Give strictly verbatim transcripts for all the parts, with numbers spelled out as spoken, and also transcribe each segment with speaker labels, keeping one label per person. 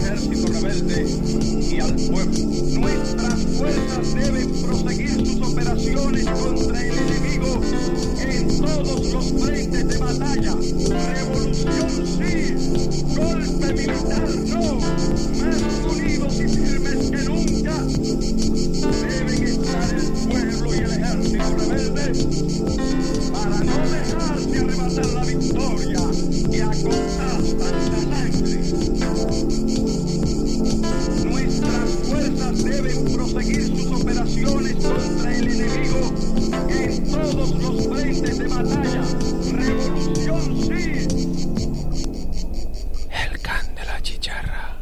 Speaker 1: ejército rebelde y al pueblo. Nuestras fuerzas deben proseguir sus operaciones contra el enemigo en todos los frentes de batalla. Revolución sí, golpe militar no, más unidos y firmes que nunca. Deben estar el pueblo y el ejército rebelde para no dejarse arrebatar la victoria que a costar tanta sangre. Nuestras fuerzas deben proseguir sus operaciones contra el enemigo en todos los frentes de batalla. Revolución sí.
Speaker 2: El can de la chicharra.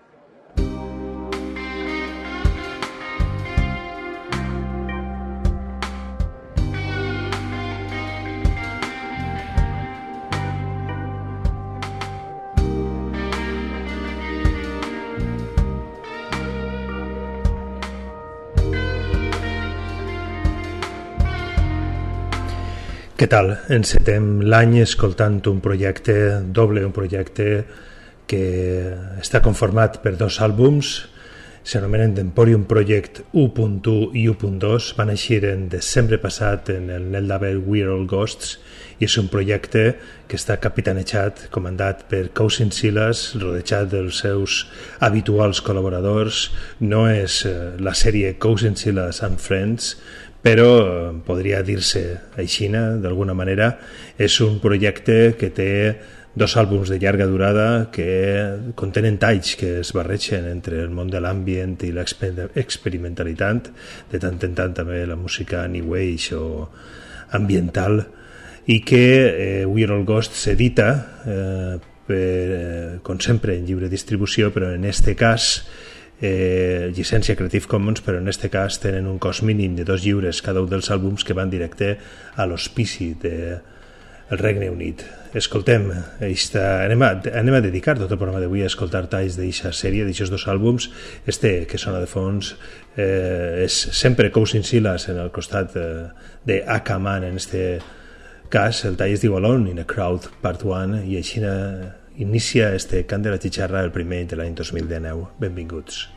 Speaker 2: Què tal? Encetem l'any escoltant un projecte doble, un projecte que està conformat per dos àlbums, s'anomenen Emporium Project u punt u i u punt dos, van eixir en desembre passat en el net label We're All Ghosts i és un projecte que està capitanejat, comandat per Cousin Silas, rodejat dels seus habituals col·laboradors. No és la sèrie Cousin Silas and Friends, però podria dir-se aixina, d'alguna manera. És un projecte que té dos àlbums de llarga durada que contenen talls que es barregen entre el món de l'ambient i l'experimentalitat, de tant en tant també la música new age o ambiental, i que eh, We're All Ghosts s'edita, eh, per, eh, com sempre, en lliure distribució, però en este cas Eh, llicència Creative Commons, però en aquest cas tenen un cost mínim de dos lliures cada un dels àlbums que van directe a l'hospici del Regne Unit. Escoltem, esta, anem, a, anem a dedicar tot el programa d'avui a escoltar talls d'aquesta sèrie, d'aquests dos àlbums. Este que sona de fons eh, és sempre Cousin Silas en el costat eh, de Akaman, en este cas el tall es diu Alone in a Crowd Part one, i així inicia este cant de la xicharra, el primer de l'any dos mil dinou. Benvinguts.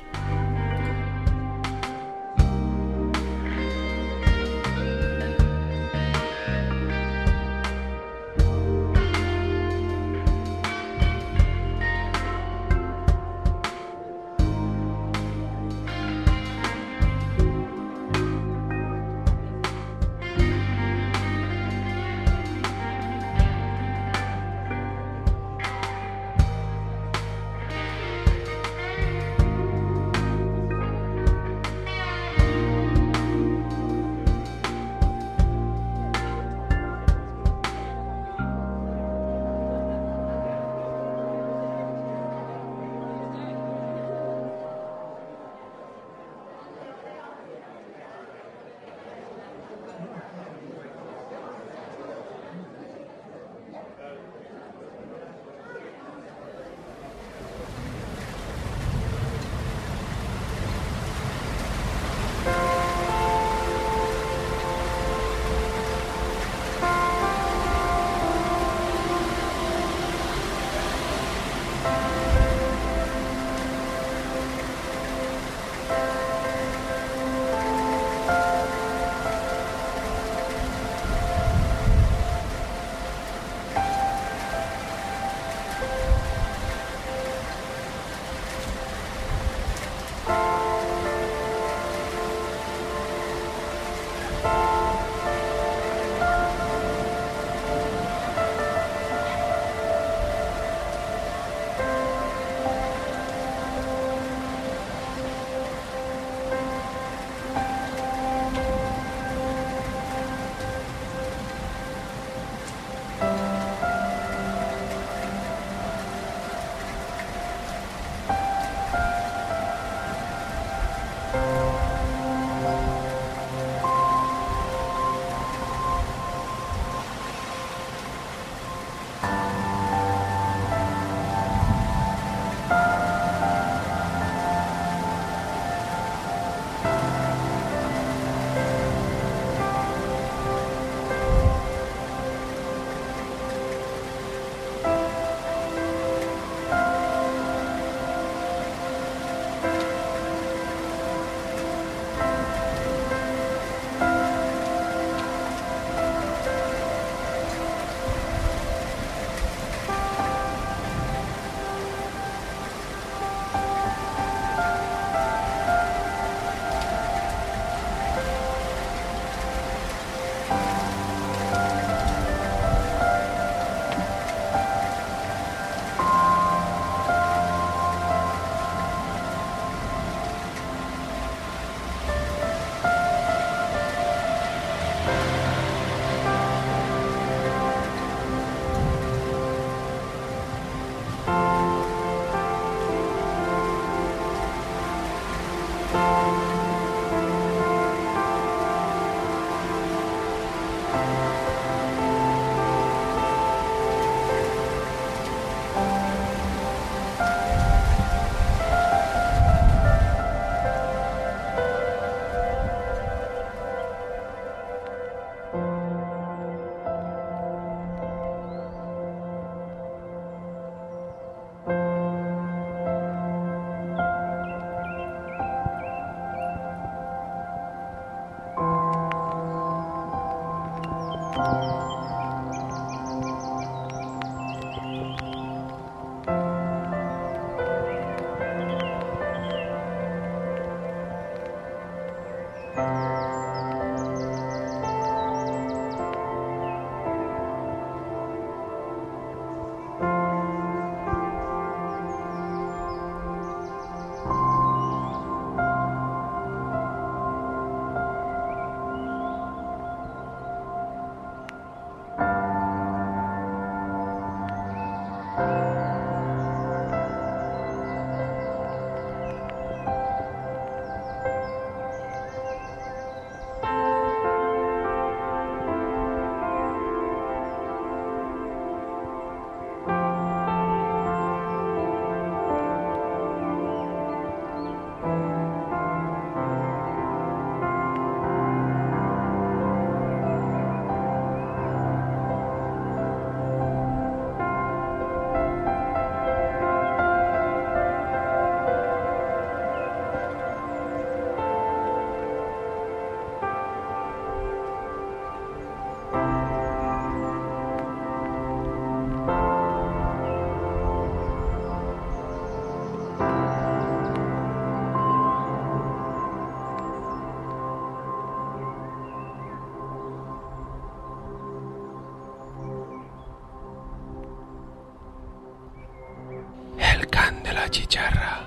Speaker 3: Chicharra.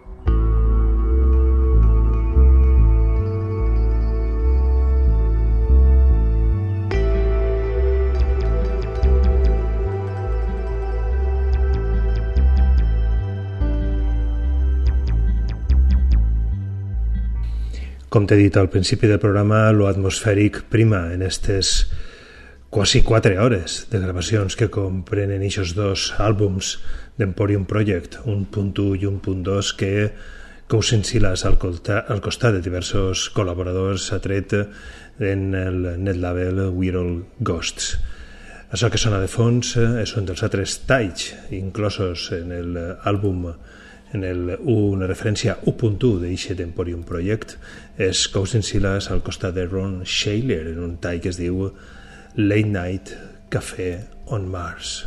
Speaker 2: Com t'he dit al principi del programa, lo atmosfèric prima en estes quasi quatre hores de gravacions que comprenen eixos dos àlbums d'Emporium Project, un punt u i un punt dos, que cousen silas al, al costat de diversos col·laboradors ha tret en el net label We're All Ghosts. Això que sona de fons és un dels altres talls inclosos en l'àlbum, en el, una referència u punt u d'eixe d'Emporium Project, és cousen silas al costat de Ron Shaler en un tall que es diu Late Night Café on Mars.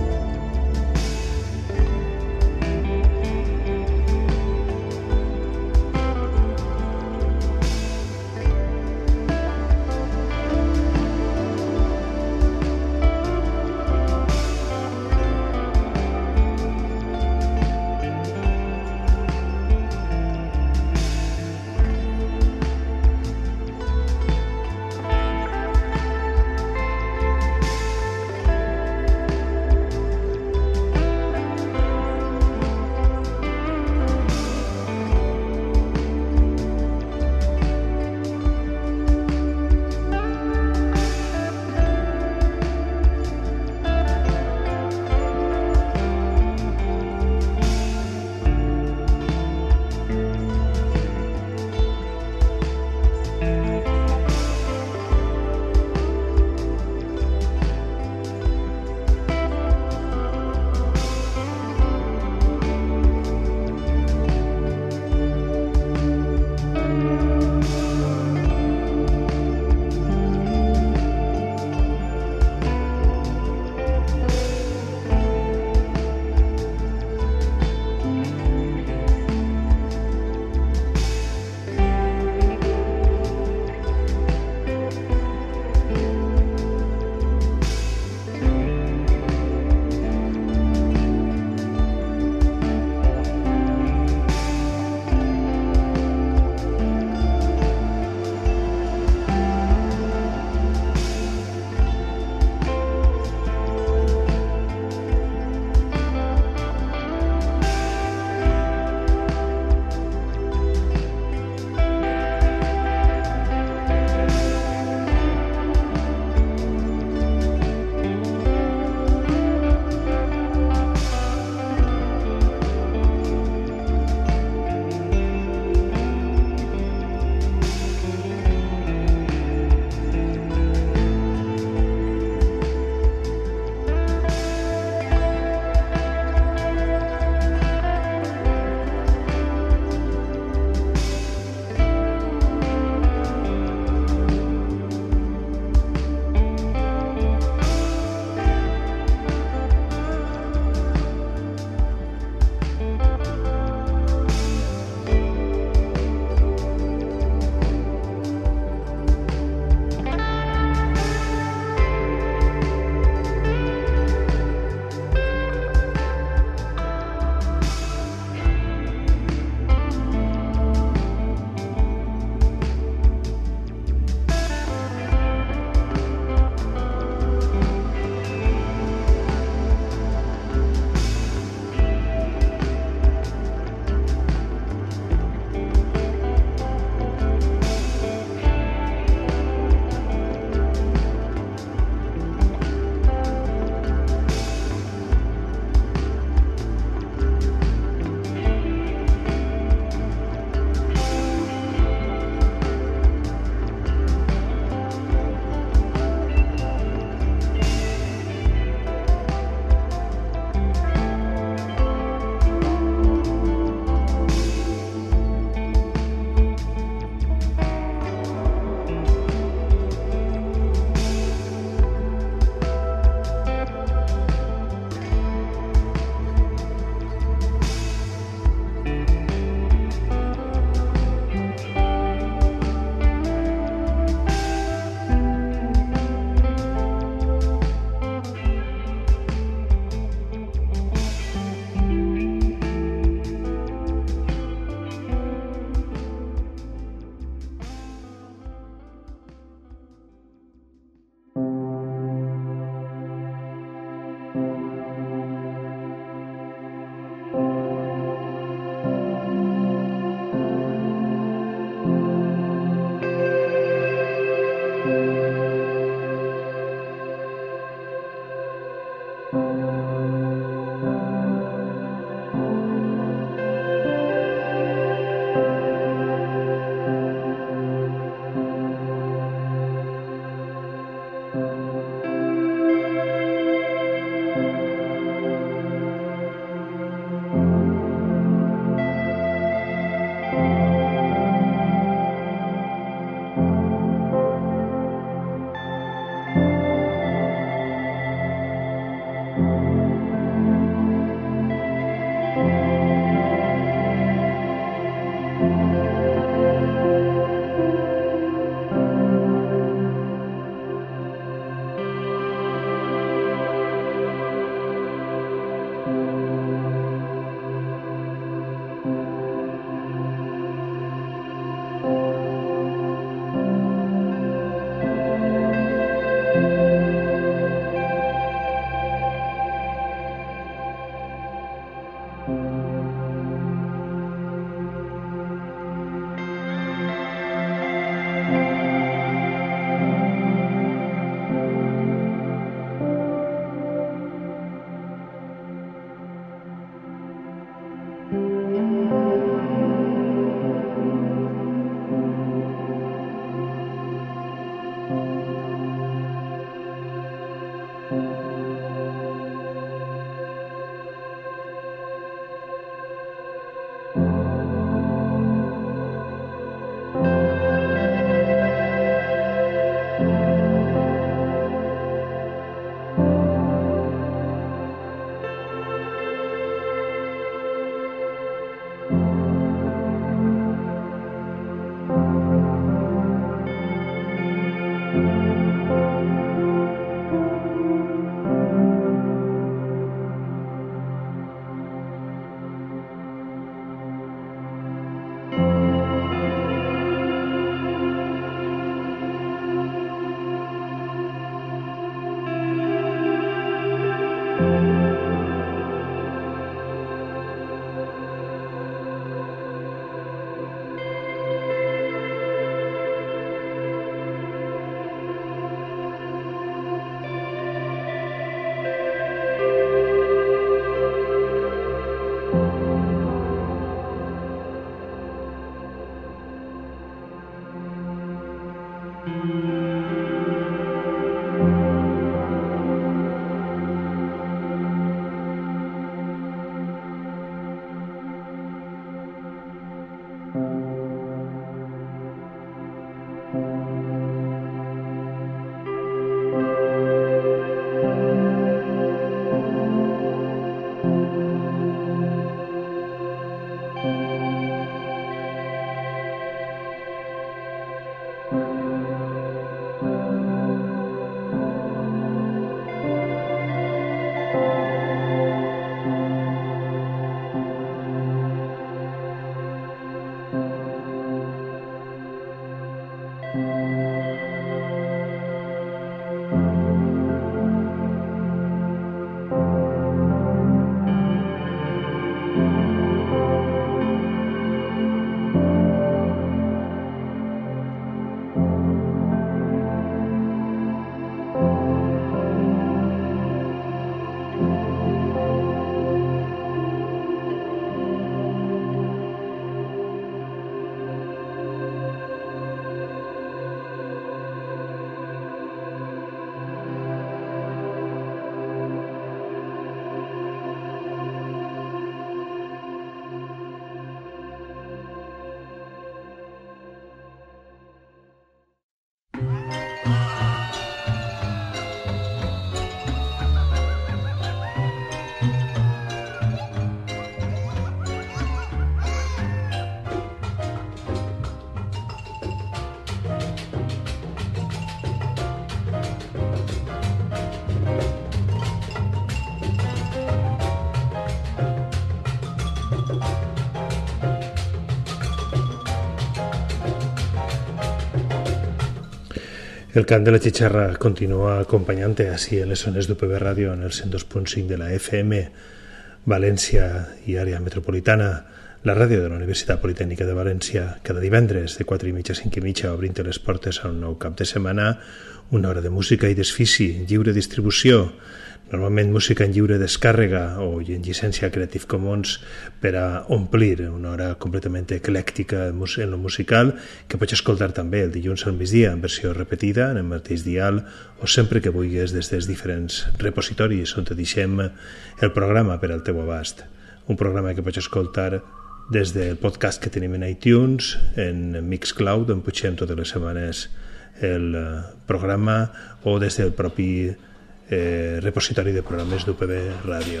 Speaker 2: El cant de la xicharra continua acompanyant-te així en les zones d'U P B Ràdio en el cent dos punt cinc de la F M, València i àrea metropolitana, la ràdio de la Universitat Politècnica de València, cada divendres de quatre i mitja a cinc i mitja obrint les portes a un nou cap de setmana, una hora de música i desfici, lliure distribució, normalment música en lliure descàrrega o en llicència Creative Commons per a omplir una hora completament eclèctica en lo musical que pots escoltar també el dilluns al migdia en versió repetida en el mateix dial o sempre que vulguis des dels diferents repositoris on te deixem el programa per al teu abast. Un programa que pots escoltar des del podcast que tenim en iTunes, en Mixcloud, on pugem totes les setmanes el programa, o des del propi Eh, repositori de programes d'U P B Ràdio.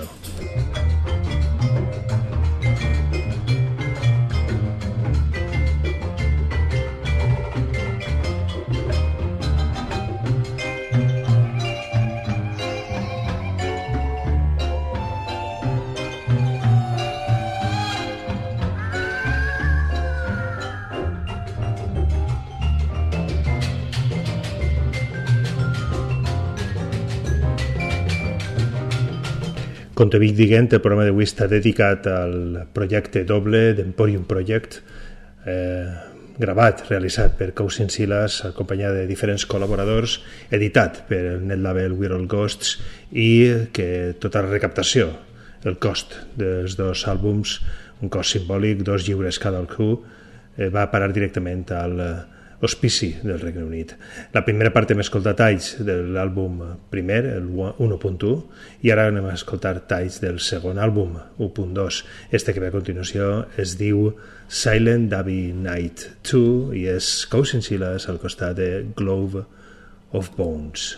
Speaker 2: Com te dic dient, el programa d'avui està dedicat al projecte doble d'Emporium Project, eh, gravat, realitzat per Cousin Silas, acompanyat de diferents col·laboradors, editat per el netlabel We're All Ghosts, i que tota la recaptació, el cost dels dos àlbums, un cost simbòlic, dos lliures cadascú, eh, va parar directament al Hospici del Regne Unit. La primera part hem escoltat talls de l'àlbum primer, el u punt u, i ara anem a escoltar talls del segon àlbum, u punt dos. Este que ve a continuació es diu Silent Abbey Night dos i és Cousin Silas al costat de Glove of Bones.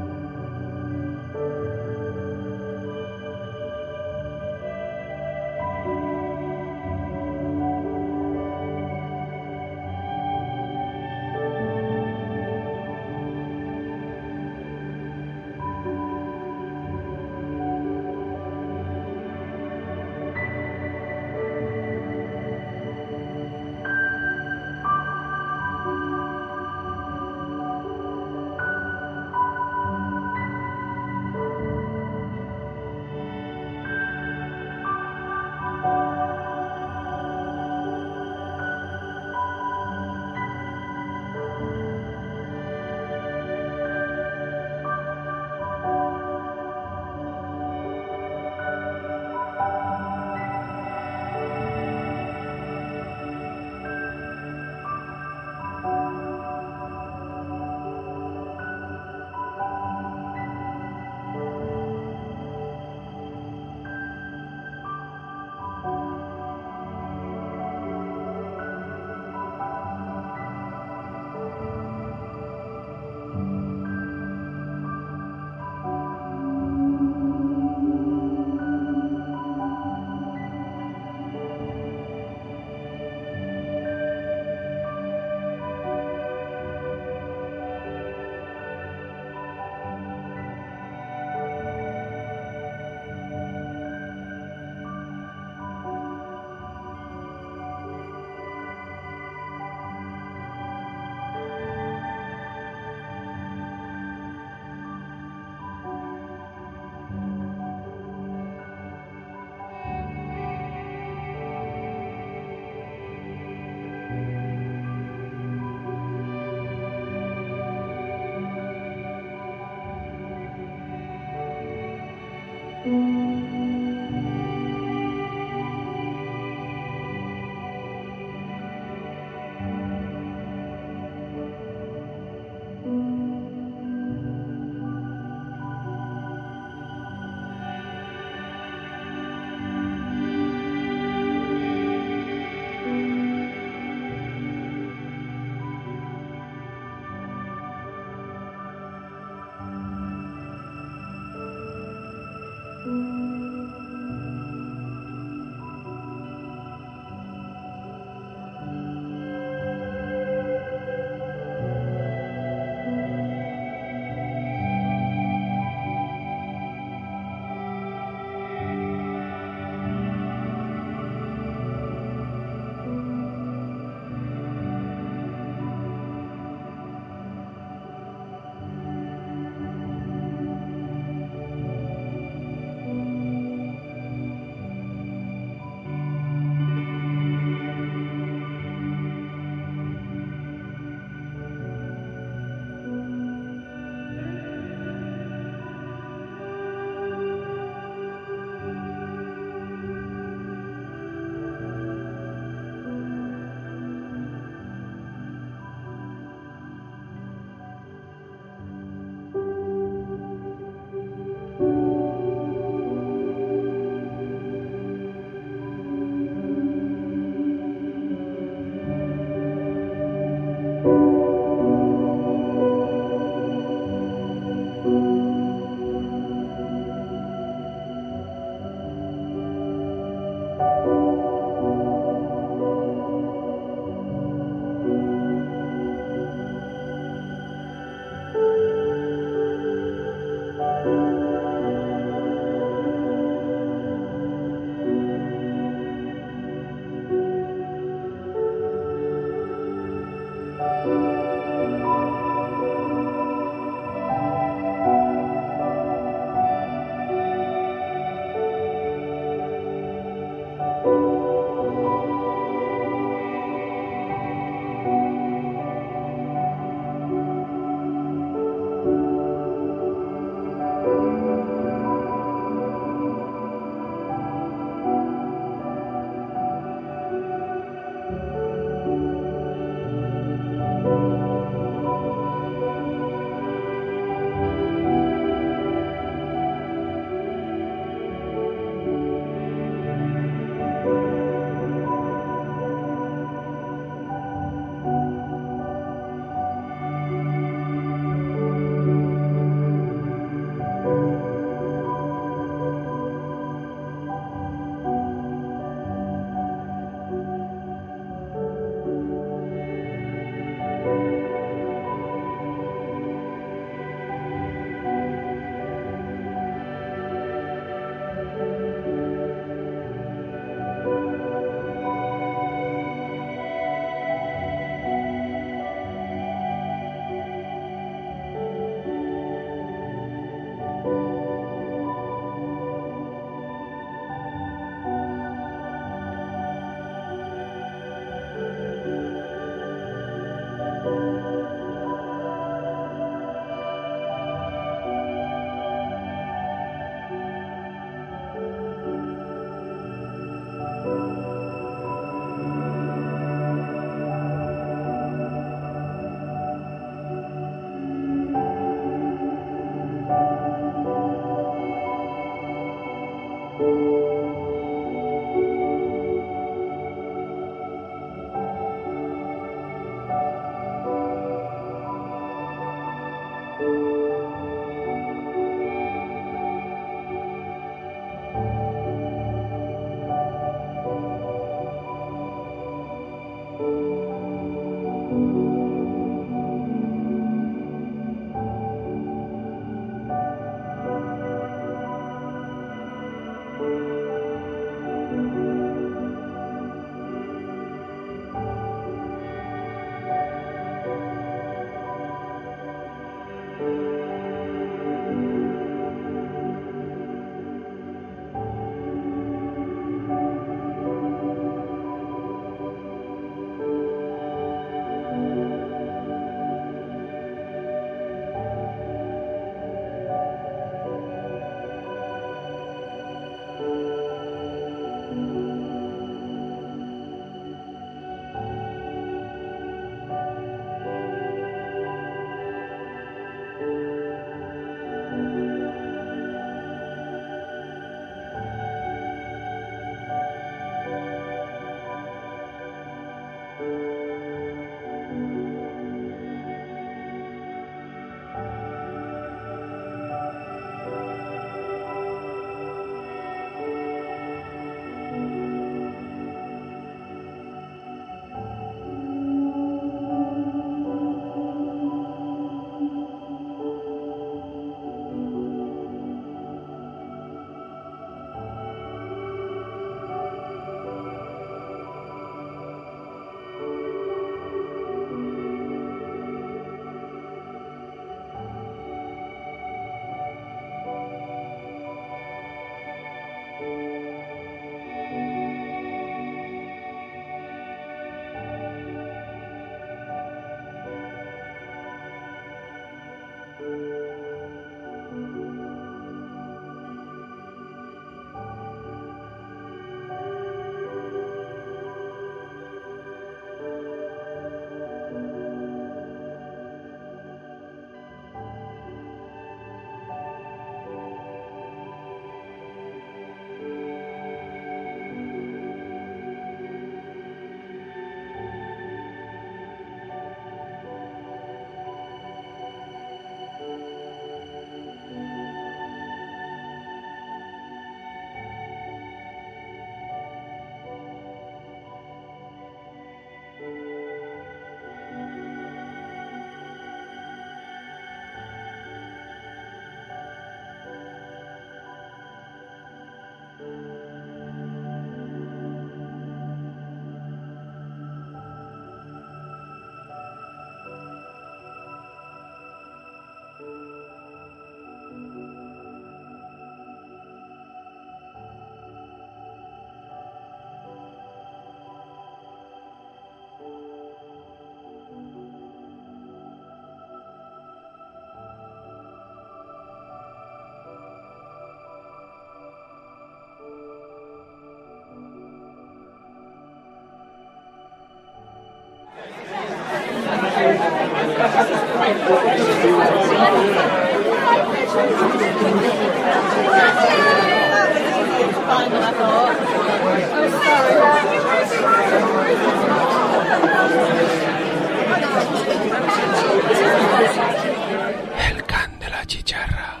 Speaker 2: El can de la chicharra.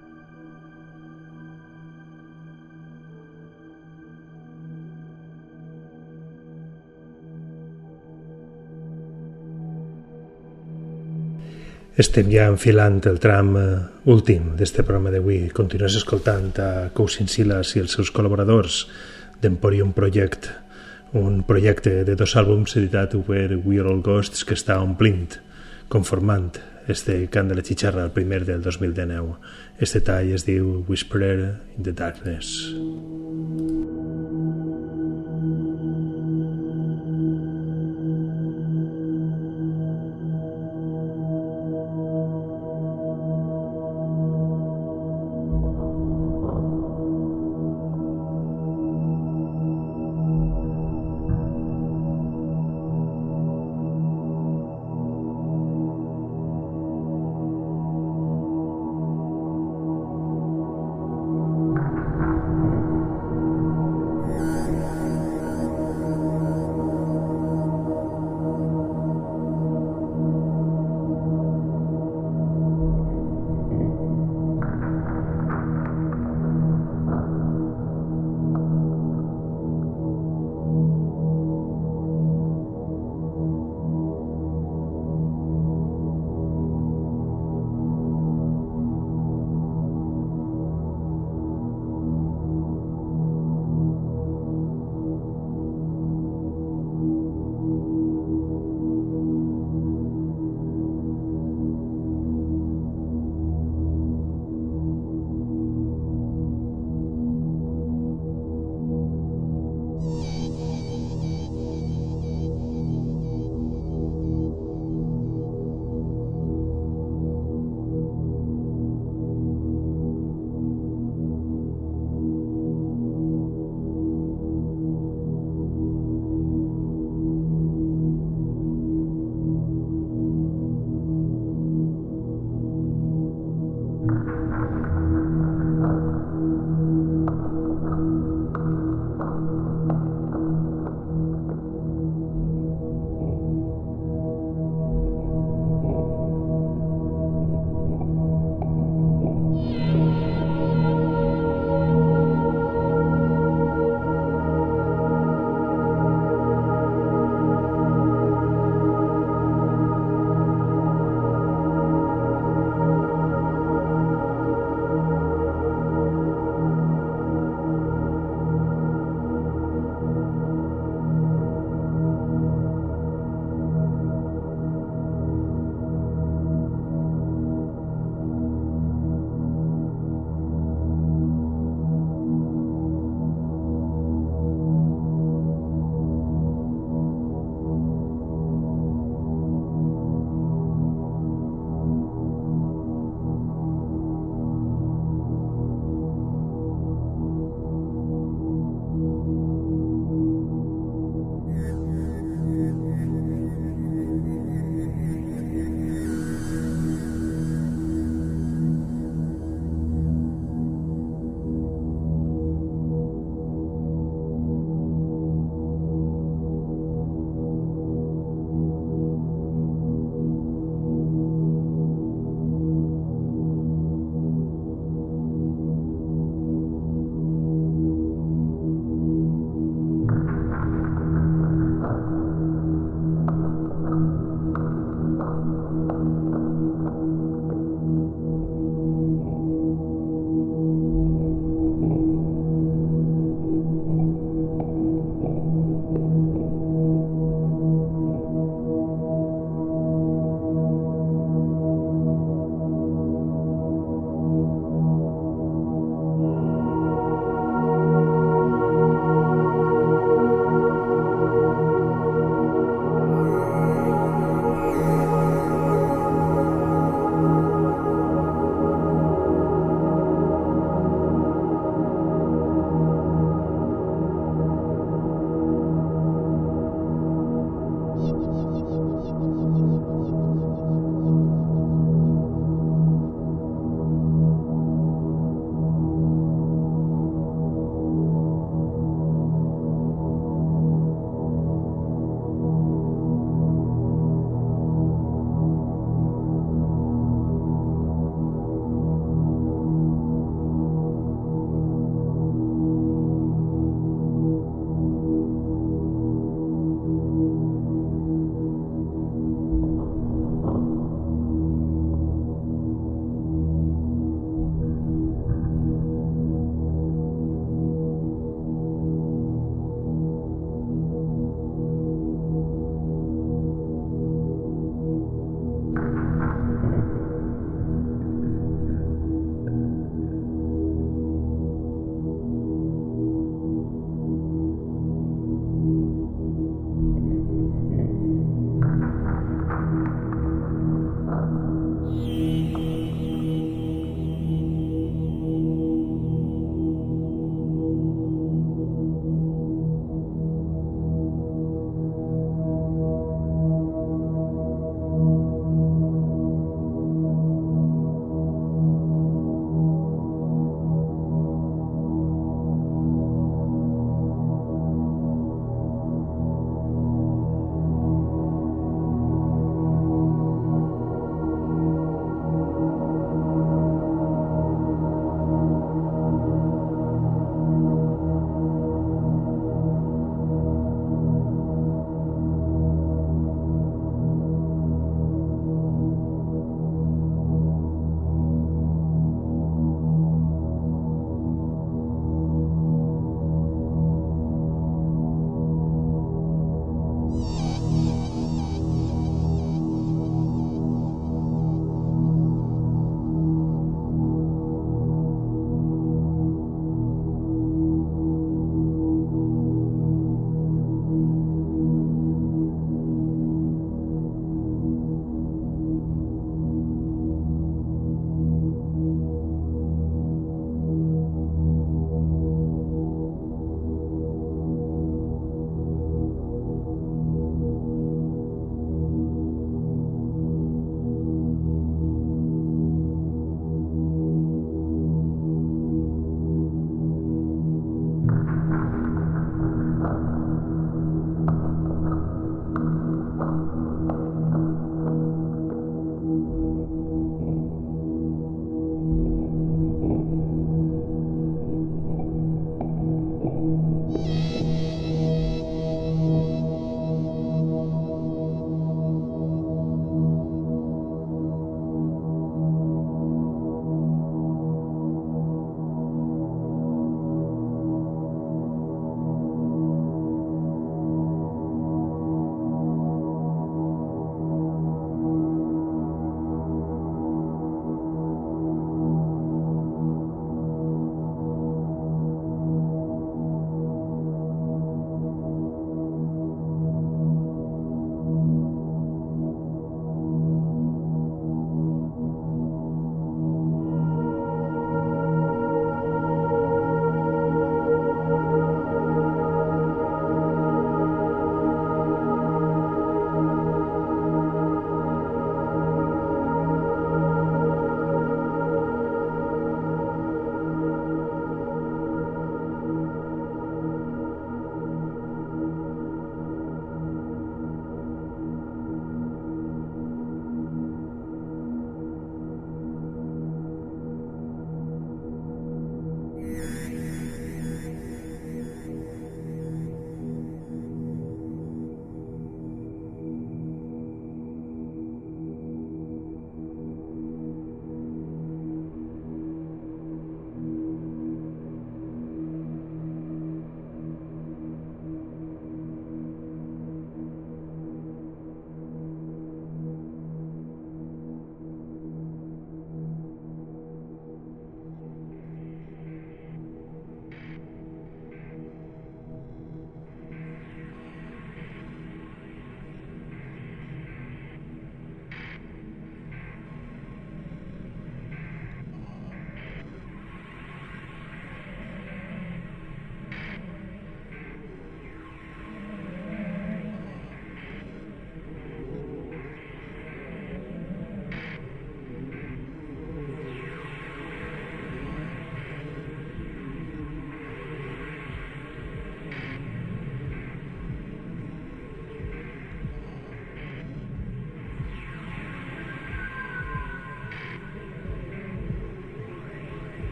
Speaker 2: Estem ja enfilant el tram últim d'este programa d'avui. Continues escoltant a Cousin Silas i els seus col·laboradors d'Emporium Project, un projecte de dos àlbums editat per We Are All Ghosts que està omplint, conformant este cant de la xicharra, el primer del dos mil dinou. Este tall es diu Whisperer in the Darkness.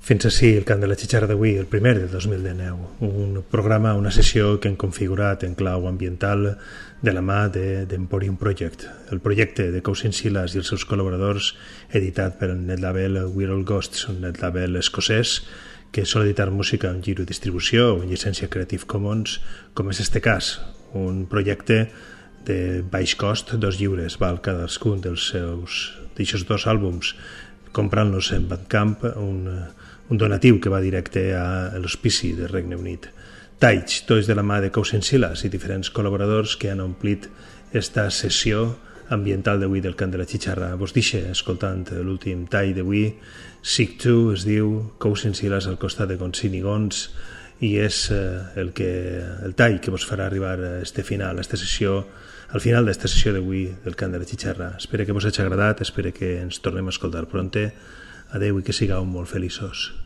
Speaker 2: Fins així el cant de la xitxarra d'avui, el primer de dos mil dinou. Un programa, una sessió que hem configurat en clau ambiental de la mà d'Emporium Project, el projecte de Cousin Silas i els seus col·laboradors, editat per el netlabel We're All Ghosts, un netlabel escocès que sol editar música en giro i distribució o en llicència Creative Commons, com és este cas, un projecte de baix cost, dos lliures val cadascun dels seus d'aixòs dos àlbums, comprant-los en Bandcamp, un, un donatiu que va directe a l'hospici del Regne Unit. Talls, tots de la mà de Cousin Silas i diferents col·laboradors que han omplit esta sessió ambiental d'avui del cant de la xitxarra. Vos deixe escoltant l'últim tall d'avui. Sick two es diu, Cousin Silas al costat de Gonzini Gons, i és el, que, el tall que vos farà arribar a este final, a esta sessió, al final d'esta sessió d'avui del cant de la xitxarra. Espero que vos hagi agradat, espero que ens tornem a escoltar pronte. Adeu i que sigueu molt feliços.